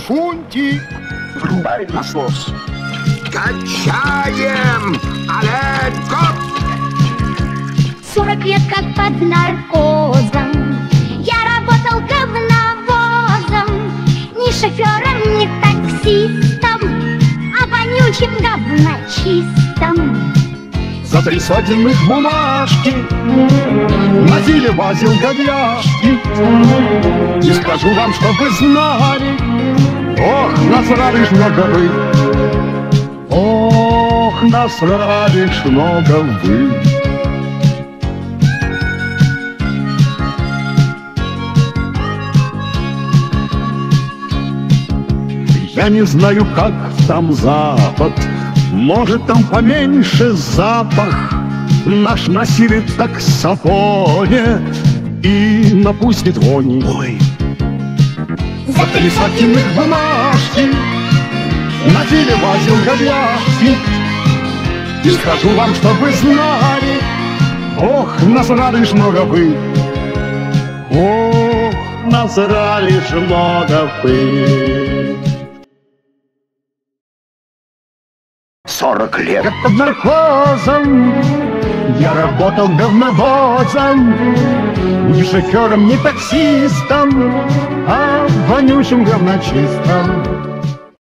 фунтик. Врубай насос. Качаем! Але гоп! 40 лет как под наркозом я работал говновозом. Ни шофером, ни таксистом, а вонючим говночистом. За 3 сотенных бумажки на деле возил говяжки. Не скажу вам, чтоб вы знали, ох, насрали ж много вы. Ох, насрали ж много вы. Я не знаю, как там запад, может, там поменьше запах. Наш на силе таксофоне и напустит вони. Ой, За 3 сотенных бумажки на деле возил говяжки. И скажу вам, чтоб вы знали, ох, насрали ж много вы. Ох, насрали ж много вы. 40 лет. Как под наркозом я работал говновозом. Ни шофером, ни таксистом, а вонючим говночистом.